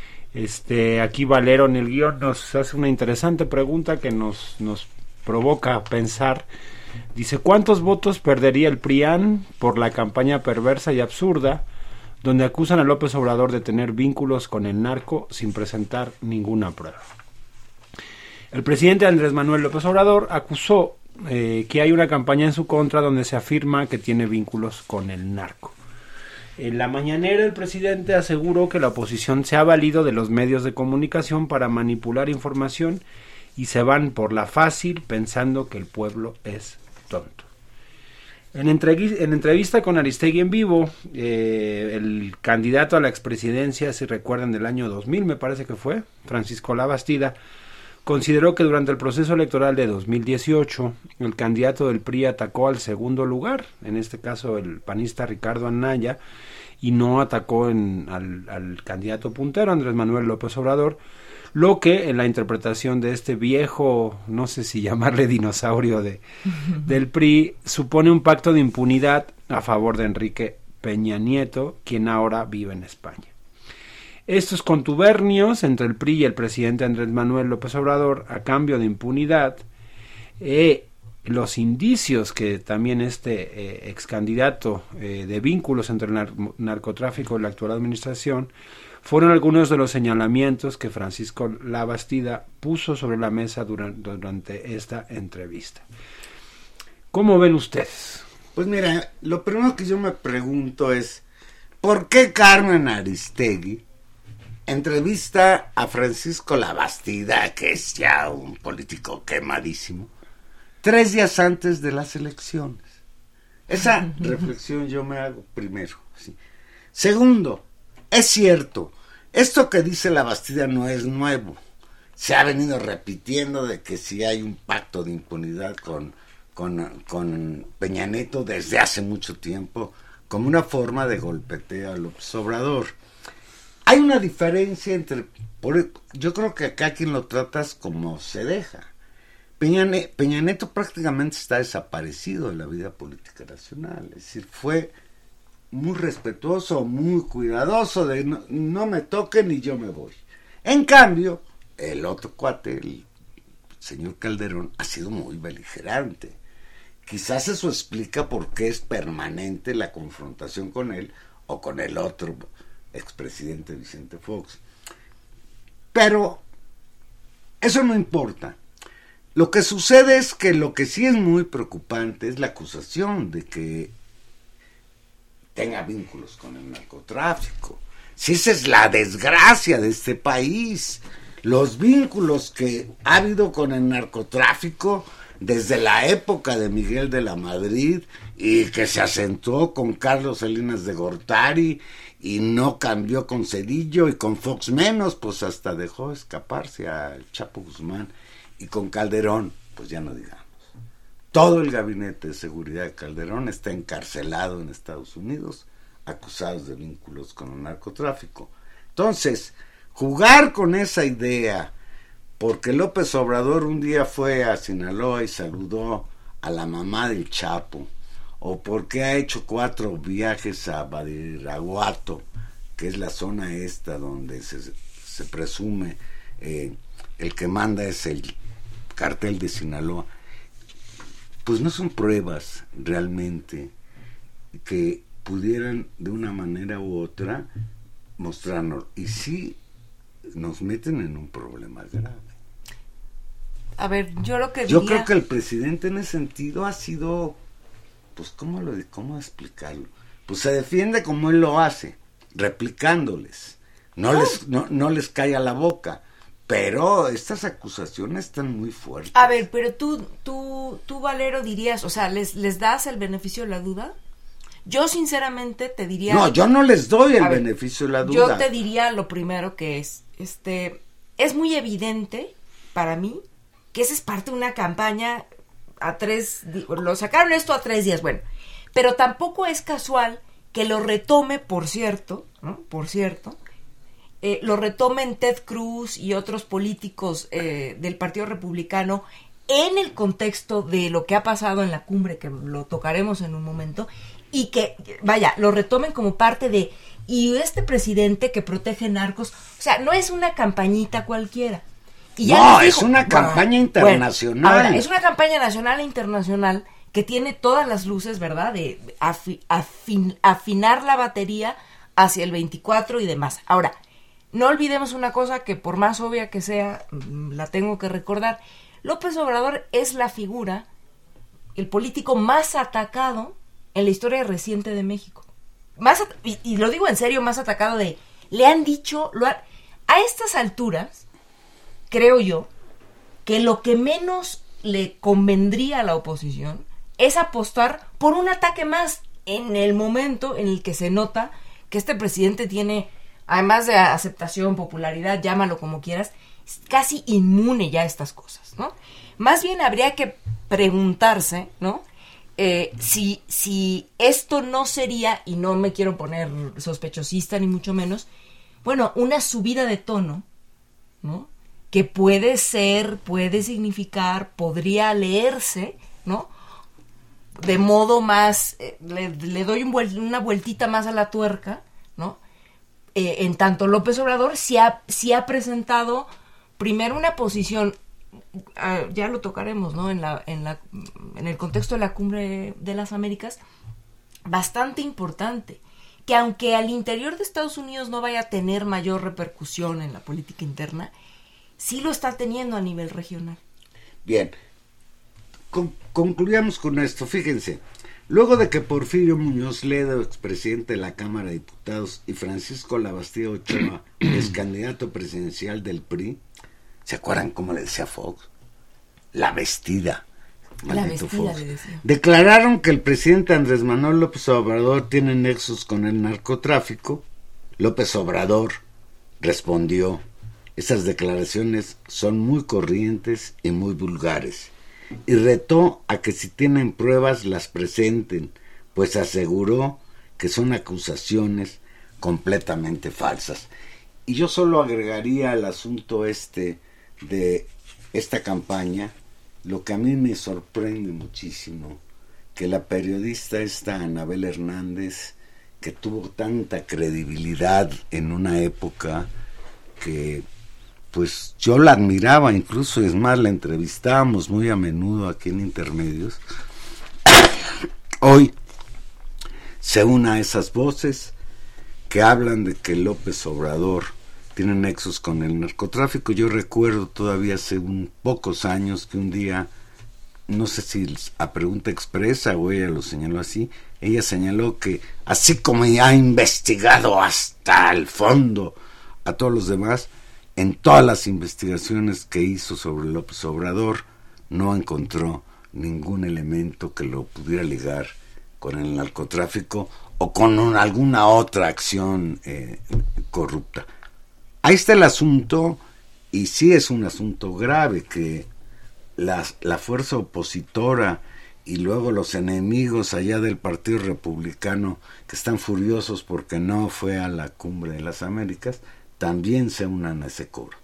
Este, aquí Valero en el guión nos hace una interesante pregunta que nos, nos provoca pensar. Dice, ¿cuántos votos perdería el PRIAN por la campaña perversa y absurda donde acusan a López Obrador de tener vínculos con el narco sin presentar ninguna prueba. El presidente Andrés Manuel López Obrador acusó eh, que hay una campaña en su contra donde se afirma que tiene vínculos con el narco. En la mañanera el presidente aseguró que la oposición se ha valido de los medios de comunicación para manipular información y se van por la fácil pensando que el pueblo es tonto. En, entrev- en entrevista con Aristegui en vivo, eh, el candidato a la expresidencia, si recuerdan, del año dos mil, me parece que fue, Francisco Labastida, consideró que durante el proceso electoral de dos mil dieciocho, el candidato del P R I atacó al segundo lugar, en este caso el panista Ricardo Anaya, y no atacó en, al, al candidato puntero, Andrés Manuel López Obrador, lo que en la interpretación de este viejo, no sé si llamarle dinosaurio de, del P R I, supone un pacto de impunidad a favor de Enrique Peña Nieto, quien ahora vive en España. Estos contubernios entre el P R I y el presidente Andrés Manuel López Obrador a cambio de impunidad, eh, los indicios que también este eh, ex candidato eh, de vínculos entre el nar- narcotráfico y la actual administración, fueron algunos de los señalamientos que Francisco Labastida puso sobre la mesa durante, durante esta entrevista. ¿Cómo ven ustedes? Pues mira, lo primero que yo me pregunto es, ¿por qué Carmen Aristegui entrevista a Francisco Labastida, que es ya un político quemadísimo, tres días antes de las elecciones? Esa reflexión yo me hago primero. ¿Sí? Segundo, es cierto, esto que dice Labastida no es nuevo. Se ha venido repitiendo de que si hay un pacto de impunidad con, con, con Peña Nieto desde hace mucho tiempo, como una forma de golpeteo a López Obrador. Hay una diferencia entre... Por, yo creo que acá quien lo tratas como se deja. Peña, Peña Nieto prácticamente está desaparecido de la vida política nacional. Es decir, fue muy respetuoso, muy cuidadoso de no, no me toquen y yo me voy. En cambio, el otro cuate, el señor Calderón, ha sido muy beligerante. Quizás eso explica por qué es permanente la confrontación con él o con el otro expresidente Vicente Fox. Pero eso no importa. Lo que sucede es que lo que sí es muy preocupante es la acusación de que tenga vínculos con el narcotráfico. Si esa es la desgracia de este país, los vínculos que ha habido con el narcotráfico desde la época de Miguel de la Madrid y que se acentuó con Carlos Salinas de Gortari y no cambió con Cedillo y con Fox menos, pues hasta dejó escaparse al Chapo Guzmán, y con Calderón, pues ya no digamos. Todo el gabinete de seguridad de Calderón está encarcelado en Estados Unidos, acusados de vínculos con el narcotráfico. Entonces, jugar con esa idea, porque López Obrador un día fue a Sinaloa y saludó a la mamá del Chapo, o porque ha hecho cuatro viajes a Badiraguato, que es la zona esta donde se, se presume eh, el que manda es el cártel de Sinaloa, pues no son pruebas realmente que pudieran de una manera u otra mostrarnos, y sí nos meten en un problema grave. A ver, yo lo que diría... Yo creo que el presidente en ese sentido ha sido, pues cómo lo cómo explicarlo, pues se defiende como él lo hace, replicándoles, no oh. les no, no les cae a la boca. Pero estas acusaciones están muy fuertes. A ver, pero tú, tú, tú Valero, dirías, o sea, ¿les, les das el beneficio de la duda? Yo sinceramente te diría... No, yo no les doy el ver, beneficio de la duda. Yo te diría lo primero que es, este, es muy evidente para mí que esa es parte de una campaña a tres, lo sacaron esto a tres días, bueno, pero tampoco es casual que lo retome, por cierto, ¿no? Por cierto, Eh, lo retomen Ted Cruz y otros políticos eh, del Partido Republicano en el contexto de lo que ha pasado en la cumbre, que lo tocaremos en un momento, y que, vaya, lo retomen como parte de, y este presidente que protege narcos, o sea, no es una campañita cualquiera. Y ya no, dijo, es una campaña bueno, internacional. Bueno, ahora, es una campaña nacional e internacional que tiene todas las luces, ¿verdad?, de afi, afin, afinar la batería hacia el veinticuatro y demás. Ahora, no olvidemos una cosa que por más obvia que sea, la tengo que recordar. López Obrador es la figura, el político más atacado en la historia reciente de México. Más at- y, y lo digo en serio, más atacado de... Le han dicho... Lo ha, a estas alturas, creo yo, que lo que menos le convendría a la oposición es apostar por un ataque más en el momento en el que se nota que este presidente tiene, además de aceptación, popularidad, llámalo como quieras, es casi inmune ya a estas cosas, ¿no? Más bien habría que preguntarse, ¿no? Eh, si, si esto no sería, y no me quiero poner sospechosista ni mucho menos, bueno, una subida de tono, ¿no? Que puede ser, puede significar, podría leerse, ¿no? De modo más, eh, le, le doy un vuel, una vueltita más a la tuerca, ¿no? Eh, en tanto López Obrador sí ha, sí ha presentado primero una posición, uh, ya lo tocaremos, ¿no? En la, en la, en el contexto de la Cumbre de las Américas, bastante importante, que aunque al interior de Estados Unidos no vaya a tener mayor repercusión en la política interna, sí lo está teniendo a nivel regional. Bien, Con, concluyamos con esto. Fíjense, luego de que Porfirio Muñoz Ledo, expresidente de la Cámara de Diputados, y Francisco Labastida Ochoa, ex candidato presidencial del P R I, ¿se acuerdan cómo le decía Fox? La vestida. La vestida, Fox. le decía. Declararon que el presidente Andrés Manuel López Obrador tiene nexos con el narcotráfico. López Obrador respondió: esas declaraciones son muy corrientes y muy vulgares, y retó a que si tienen pruebas las presenten, pues aseguró que son acusaciones completamente falsas. Y yo solo agregaría al asunto este de esta campaña lo que a mí me sorprende muchísimo, que la periodista esta Anabel Hernández, que tuvo tanta credibilidad en una época que pues yo la admiraba, incluso es más, la entrevistábamos muy a menudo aquí en Intermedios, hoy se une a esas voces que hablan de que López Obrador tiene nexos con el narcotráfico. Yo recuerdo todavía hace un, pocos años que un día, no sé si a pregunta expresa o ella lo señaló así, ella señaló que así como ha investigado hasta el fondo a todos los demás, en todas las investigaciones que hizo sobre López Obrador no encontró ningún elemento que lo pudiera ligar con el narcotráfico o con un, alguna otra acción eh, corrupta. Ahí está el asunto, y sí es un asunto grave que la, la fuerza opositora y luego los enemigos allá del Partido Republicano, que están furiosos porque no fue a la Cumbre de las Américas, también se unan a ese coro.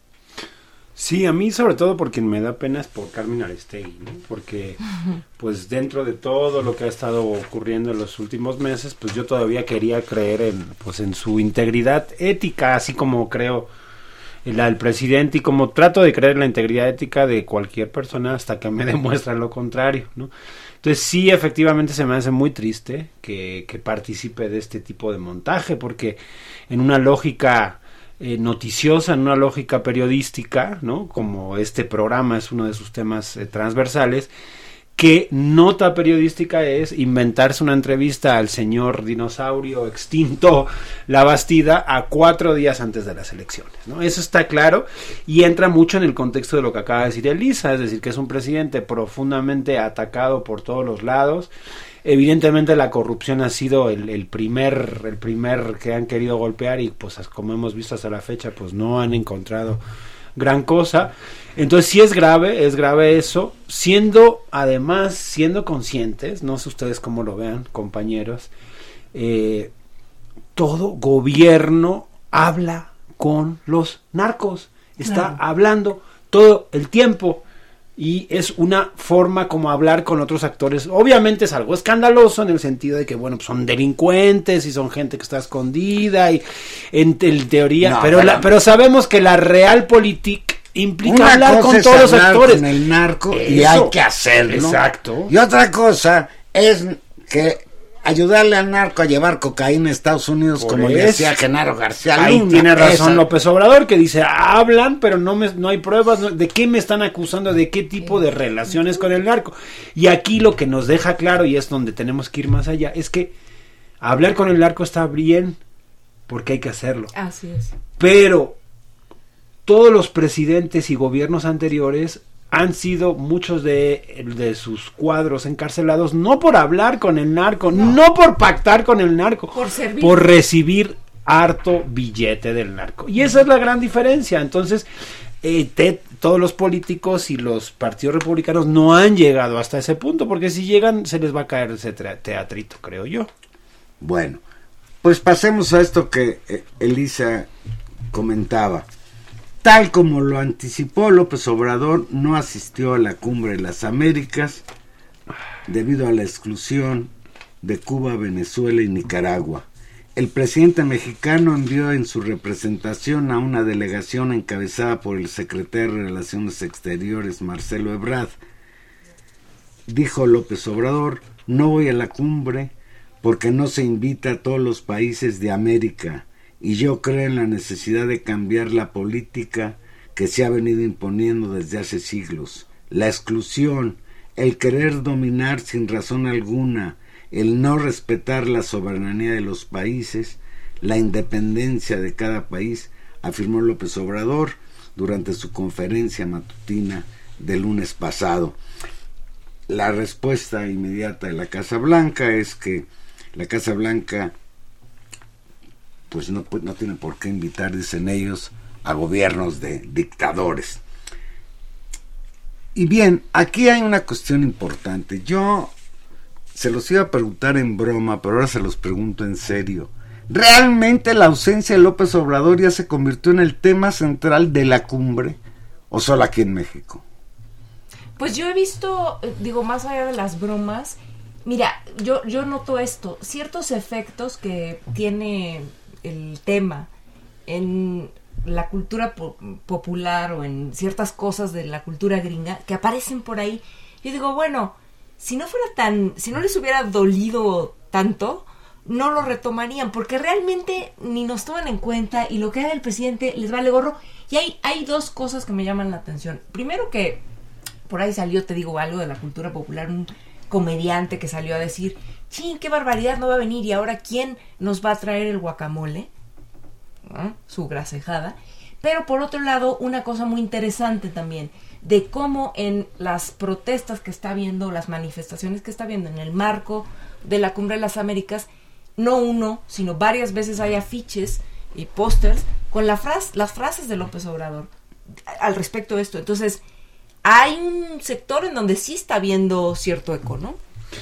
Sí, a mí sobre todo porque me da pena es por Carmen Aristegui, ¿no? Porque pues dentro de todo lo que ha estado ocurriendo en los últimos meses, pues yo todavía quería creer en pues en su integridad ética, así como creo en la del presidente y como trato de creer en la integridad ética de cualquier persona hasta que me demuestran lo contrario, ¿no? Entonces sí, efectivamente se me hace muy triste que, que participe de este tipo de montaje, porque en una lógica Eh, noticiosa, en una lógica periodística, ¿no? Como este programa es uno de sus temas eh, transversales, ¿qué nota periodística es inventarse una entrevista al señor dinosaurio extinto Labastida a cuatro días antes de las elecciones, ¿no? Eso está claro y entra mucho en el contexto de lo que acaba de decir Elisa, es decir, que es un presidente profundamente atacado por todos los lados. Evidentemente la corrupción ha sido el, el primer el primer que han querido golpear y pues como hemos visto hasta la fecha pues no han encontrado gran cosa. Entonces sí es grave, es grave eso, siendo además, siendo conscientes, no sé ustedes cómo lo vean, compañeros, eh, todo gobierno habla con los narcos, está claro. hablando todo el tiempo. Y es una forma como hablar con otros actores. Obviamente es algo escandaloso en el sentido de que, bueno, pues son delincuentes y son gente que está escondida y en, en teoría, no, pero, la, pero sabemos que la realpolitik implica hablar con todos los actores. Con el narco Eso, y hay que hacerlo. Exacto. Y otra cosa es que ayudarle al narco a llevar cocaína a Estados Unidos, Por como eso. le decía Genaro García Luna. Ahí tiene razón Esa- López Obrador, que dice, hablan, pero no me, no hay pruebas, no- ¿de qué me están acusando? ¿De qué tipo de relaciones con el narco? Y aquí lo que nos deja claro, y es donde tenemos que ir más allá, es que hablar con el narco está bien, porque hay que hacerlo. Así es. Pero todos los presidentes y gobiernos anteriores han sido muchos de, de sus cuadros encarcelados, no por hablar con el narco, no, no por pactar con el narco, Por servir. por recibir harto billete del narco. Y esa es la gran diferencia. Entonces, eh, te, todos los políticos y los partidos republicanos no han llegado hasta ese punto, porque si llegan se les va a caer ese tra- teatrito, creo yo. Bueno, pues pasemos a esto que eh, Elisa comentaba. Tal como lo anticipó López Obrador, no asistió a la Cumbre de las Américas debido a la exclusión de Cuba, Venezuela y Nicaragua. El presidente mexicano envió en su representación a una delegación encabezada por el secretario de Relaciones Exteriores, Marcelo Ebrard. Dijo López Obrador, no voy a la cumbre porque no se invita a todos los países de América. Y yo creo en la necesidad de cambiar la política que se ha venido imponiendo desde hace siglos. La exclusión, el querer dominar sin razón alguna, el no respetar la soberanía de los países, la independencia de cada país, afirmó López Obrador durante su conferencia matutina del lunes pasado. La respuesta inmediata de la Casa Blanca es que la Casa Blanca pues no, pues no tiene por qué invitar, dicen ellos, a gobiernos de dictadores. Y bien, aquí hay una cuestión importante. Yo se los iba a preguntar en broma, pero ahora se los pregunto en serio. ¿Realmente la ausencia de López Obrador ya se convirtió en el tema central de la cumbre? ¿O solo aquí en México? Pues yo he visto, eh, digo, más allá de las bromas, mira, yo, yo noto esto, ciertos efectos que tiene el tema en la cultura po- popular o en ciertas cosas de la cultura gringa que aparecen por ahí. Yo digo, bueno, si no fuera tan, si no les hubiera dolido tanto, no lo retomarían, porque realmente ni nos toman en cuenta y lo que haga el presidente les vale gorro. Y hay, hay dos cosas que me llaman la atención. Primero que por ahí salió, te digo, algo de la cultura popular, un comediante que salió a decir, ¡chin, qué barbaridad, no va a venir! Y ahora, ¿quién nos va a traer el guacamole? ¿No? Su grasejada. Pero por otro lado, una cosa muy interesante también, de cómo en las protestas que está viendo, las manifestaciones que está viendo en el marco de la Cumbre de las Américas, no uno, sino varias veces hay afiches y pósters con la frase, las frases de López Obrador al respecto de esto. Entonces, hay un sector en donde sí está habiendo cierto eco, ¿no?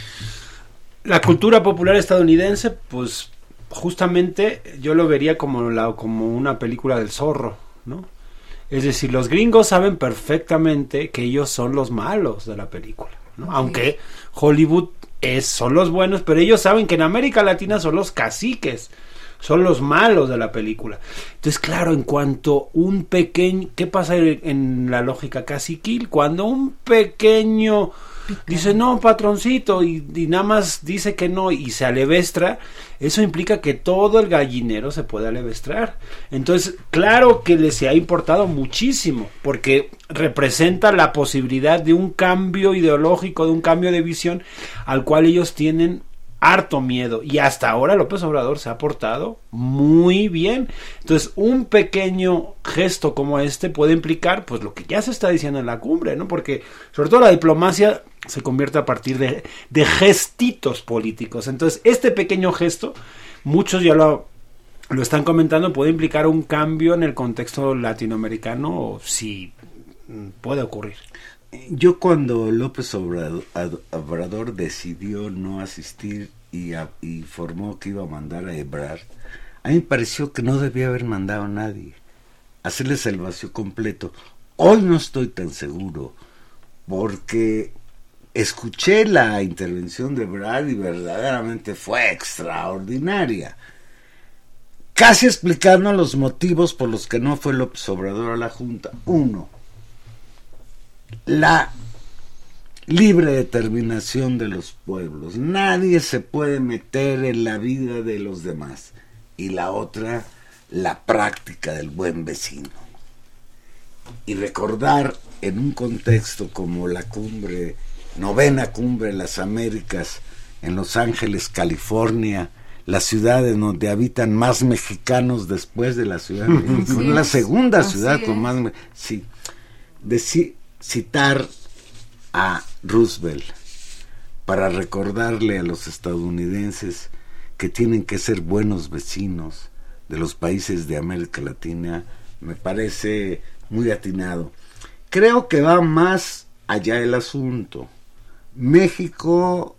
La cultura popular estadounidense, pues justamente yo lo vería como, la, como una película del zorro, ¿no? Es decir, los gringos saben perfectamente que ellos son los malos de la película, ¿no? Okay. Aunque Hollywood es, son los buenos, pero ellos saben que en América Latina son los caciques, son los malos de la película. Entonces, claro, en cuanto un pequeño... ¿Qué pasa en la lógica caciquil? Cuando un pequeño dice, no, patroncito, y, y nada más dice que no, y se alevestra, eso implica que todo el gallinero se puede alevestrar. Entonces, claro que les ha importado muchísimo, porque representa la posibilidad de un cambio ideológico, de un cambio de visión, al cual ellos tienen harto miedo, y hasta ahora López Obrador se ha portado muy bien. Entonces, un pequeño gesto como este puede implicar pues lo que ya se está diciendo en la cumbre, ¿no? Porque sobre todo la diplomacia se convierte a partir de, de gestitos políticos. Entonces, este pequeño gesto, muchos ya lo, lo están comentando, puede implicar un cambio en el contexto latinoamericano, si puede ocurrir. Yo cuando López Obrador, Obrador decidió no asistir y, a, y formó que iba a mandar a Ebrard, a mí me pareció que no debía haber mandado a nadie, hacerles el vacío completo. Hoy no estoy tan seguro, porque escuché la intervención de Ebrard y verdaderamente fue extraordinaria, casi explicando los motivos por los que no fue López Obrador a la Junta. Uno, La, libre determinación de los pueblos. Nadie se puede meter en la vida de los demás. Y la otra, la práctica del buen vecino. Y recordar en un contexto como la cumbre, novena cumbre de las Américas, en Los Ángeles, California, la ciudad en donde habitan más mexicanos después de la Ciudad de México, la segunda ciudad con más... Sí, de citar a Roosevelt para recordarle a los estadounidenses que tienen que ser buenos vecinos de los países de América Latina, me parece muy atinado. Creo que va más allá el asunto. México,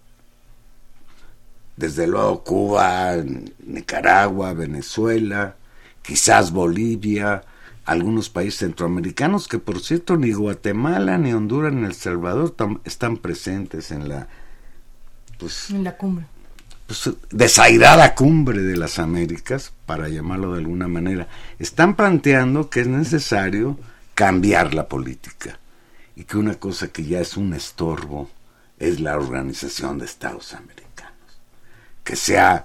desde luego Cuba, Nicaragua, Venezuela, quizás Bolivia, algunos países centroamericanos, que por cierto ni Guatemala, ni Honduras, ni El Salvador tam, están presentes en la pues en la cumbre. Pues, desairada cumbre de las Américas, para llamarlo de alguna manera. Están planteando que es necesario cambiar la política y que una cosa que ya es un estorbo es la Organización de Estados Americanos, que se ha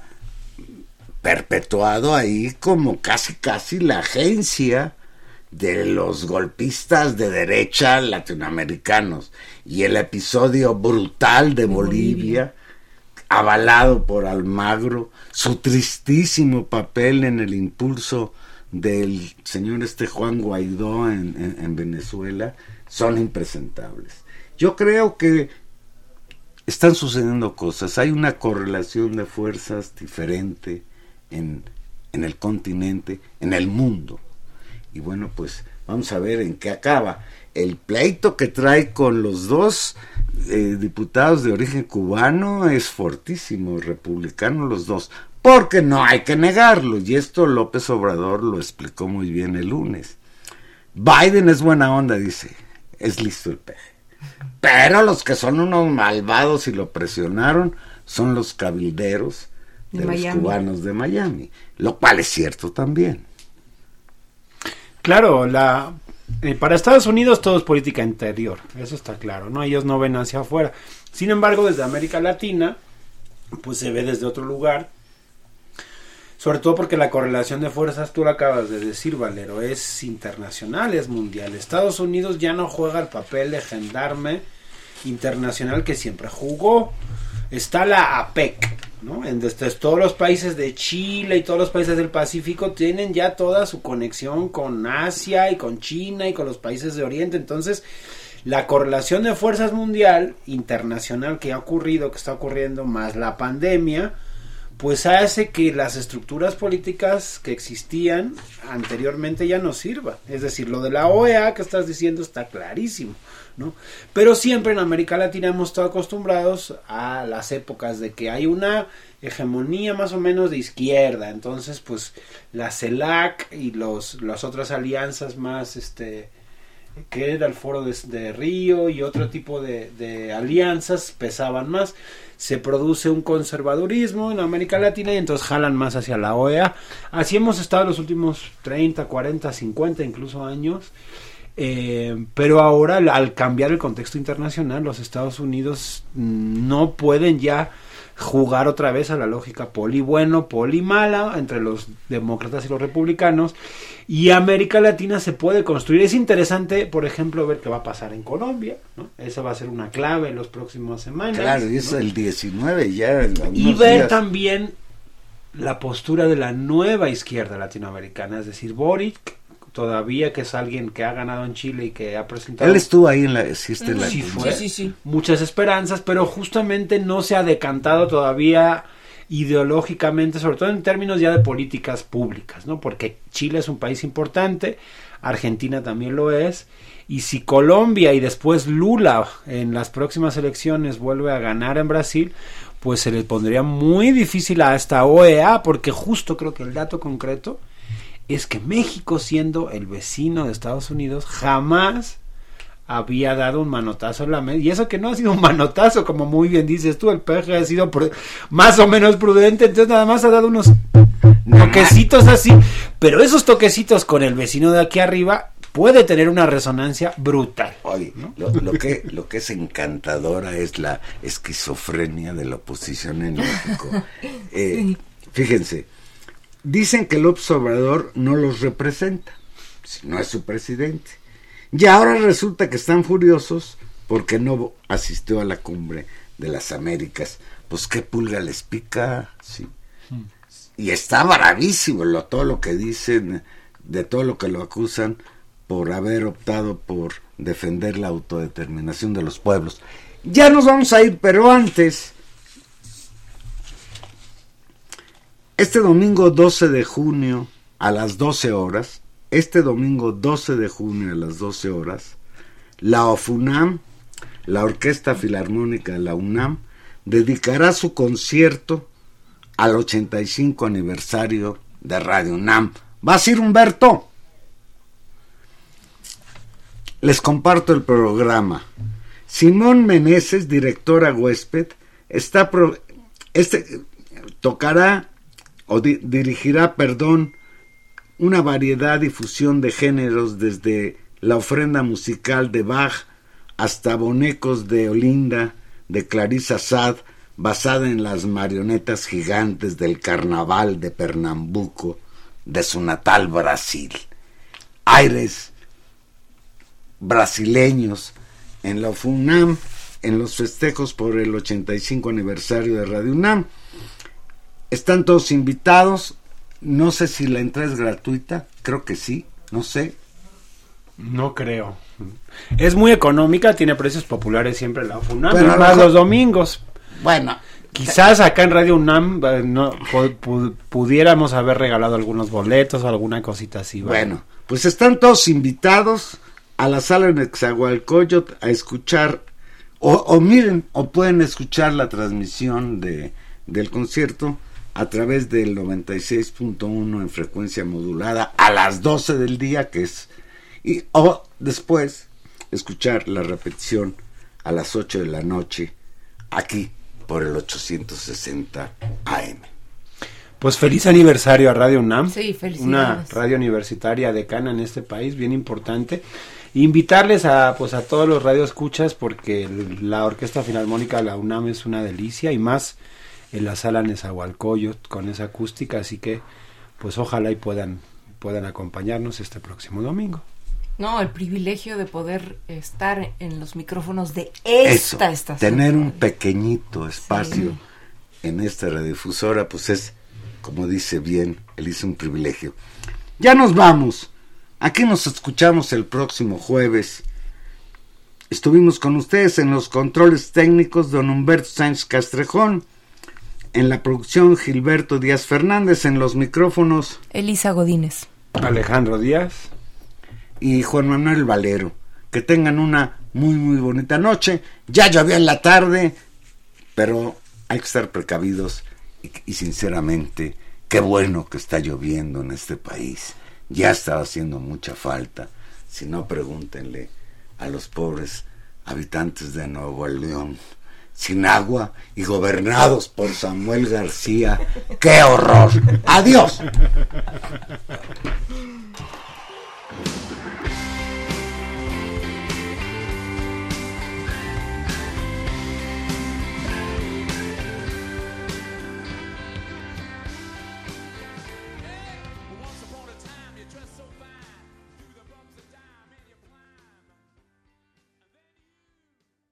perpetuado ahí como casi casi la agencia de los golpistas de derecha latinoamericanos, y el episodio brutal de Bolivia, Bolivia, avalado por Almagro, su tristísimo papel en el impulso del señor este Juan Guaidó en, en, en Venezuela, son impresentables. Yo creo que están sucediendo cosas, hay una correlación de fuerzas diferente en, en el continente, en el mundo. Y bueno, pues vamos a ver en qué acaba. El pleito que trae con los dos eh, diputados de origen cubano es fortísimo, republicanos los dos, porque no hay que negarlo, y esto López Obrador lo explicó muy bien el lunes. Biden es buena onda, dice, es listo el peje. Pero los que son unos malvados y lo presionaron son los cabilderos de, de los Miami. Cubanos de Miami, lo cual es cierto también. Claro, la eh, para Estados Unidos todo es política interior, eso está claro, ¿no? Ellos no ven hacia afuera. Sin embargo, desde América Latina, pues se ve desde otro lugar, sobre todo porque la correlación de fuerzas, tú lo acabas de decir, Valero, es internacional, es mundial. Estados Unidos ya no juega el papel de gendarme internacional que siempre jugó. Está la APEC, ¿no? En desde todos los países de Chile y todos los países del Pacífico tienen ya toda su conexión con Asia y con China y con los países de Oriente. Entonces, la correlación de fuerzas mundial, internacional, que ha ocurrido, que está ocurriendo, más la pandemia, pues hace que las estructuras políticas que existían anteriormente ya no sirvan. Es decir, lo de la O E A que estás diciendo está clarísimo, ¿no? Pero siempre en América Latina hemos estado acostumbrados a las épocas de que hay una hegemonía más o menos de izquierda, entonces pues la CELAC y los las otras alianzas más, este que era el foro de, de Río y otro tipo de, de alianzas pesaban más. Se produce un conservadurismo en América Latina y entonces jalan más hacia la O E A. Así hemos estado los últimos treinta, cuarenta, cincuenta incluso años. Eh, pero ahora, al cambiar el contexto internacional, los Estados Unidos no pueden ya jugar otra vez a la lógica poli bueno, poli mala entre los demócratas y los republicanos, y América Latina se puede construir. Es interesante, por ejemplo, ver qué va a pasar en Colombia, ¿no? Esa va a ser una clave en las próximas semanas. Claro, y es, ¿no?, el diecinueve ya. Y ver días. También la postura de la nueva izquierda latinoamericana, es decir, Boric, todavía, que es alguien que ha ganado en Chile y que ha presentado... Él estuvo ahí en la... Existe sí, la sí, fue, sí, sí, sí. Muchas esperanzas, pero justamente no se ha decantado todavía ideológicamente, sobre todo en términos ya de políticas públicas, ¿no? Porque Chile es un país importante, Argentina también lo es, y si Colombia y después Lula en las próximas elecciones vuelve a ganar en Brasil, pues se le pondría muy difícil a esta O E A, porque justo creo que el dato concreto es que México, siendo el vecino de Estados Unidos, jamás había dado un manotazo en la mesa. Y eso que no ha sido un manotazo, como muy bien dices tú, el P G ha sido más o menos prudente, entonces nada más ha dado unos toquecitos así. Pero esos toquecitos con el vecino de aquí arriba, puede tener una resonancia brutal. Oye, ¿no? lo, lo, que, lo que es encantadora es la esquizofrenia de la oposición en México. Eh, sí. Fíjense, dicen que López Obrador no los representa, si no es su presidente. Y ahora resulta que están furiosos porque no asistió a la cumbre de las Américas. Pues qué pulga les pica, sí. Hmm. Y está bravísimo lo, todo lo que dicen, de todo lo que lo acusan por haber optado por defender la autodeterminación de los pueblos. Ya nos vamos a ir, pero antes, este domingo doce de junio a las doce horas, este domingo doce de junio a las doce horas, la OFUNAM, la Orquesta Filarmónica de la UNAM, dedicará su concierto al ochenta y cinco aniversario de Radio UNAM. ¿Vas a ir, Humberto? Les comparto el programa. Simón Meneses, directora huésped, está pro, este, tocará o di, dirigirá, perdón, una variedad y fusión de géneros desde la ofrenda musical de Bach hasta bonecos de Olinda, de Clarissa Sad, basada en las marionetas gigantes del carnaval de Pernambuco, de su natal Brasil. Aires brasileños en la FUNAM, en los festejos por el ochenta y cinco aniversario de Radio UNAM. Están todos invitados. No sé si la entrada es gratuita, creo que sí, no sé. No creo. Es muy económica, tiene precios populares siempre la FUNAM, pero más no, los domingos. Bueno, quizás acá en Radio UNAM no pu- pu- pudiéramos haber regalado algunos boletos o alguna cosita así. ¿Vale? Bueno, pues están todos invitados a la sala en Nezahualcóyotl a escuchar, o, o miren, o pueden escuchar la transmisión de del concierto a través del noventa y seis punto uno en frecuencia modulada a las doce del día, que es, y o después escuchar la repetición a las ocho de la noche aquí por el ochocientos sesenta A M. Pues feliz aniversario a Radio UNAM. Sí, felicidades. Una radio universitaria decana en este país, bien importante. Invitarles a pues a todos los radioescuchas, porque el, la Orquesta Filarmónica de la UNAM es una delicia, y más en la sala Nezahualcóyotl con esa acústica, así que pues ojalá y puedan puedan acompañarnos este próximo domingo. No, el privilegio de poder estar en los micrófonos de esta Eso, estación. Tener un pequeñito espacio sí. en esta radiodifusora, pues es, como dice bien, él hizo un privilegio. Ya nos vamos. Aquí nos escuchamos el próximo jueves. Estuvimos con ustedes en los controles técnicos don Humberto Sánchez Castrejón, en la producción Gilberto Díaz Fernández, en los micrófonos Elisa Godínez, Alejandro Díaz y Juan Manuel Valero. Que tengan una muy muy bonita noche. Ya llovió en la tarde, pero hay que estar precavidos y, y sinceramente qué bueno que está lloviendo en este país. Ya estaba haciendo mucha falta. Si no, pregúntenle a los pobres habitantes de Nuevo León, sin agua y gobernados por Samuel García. ¡Qué horror! ¡Adiós!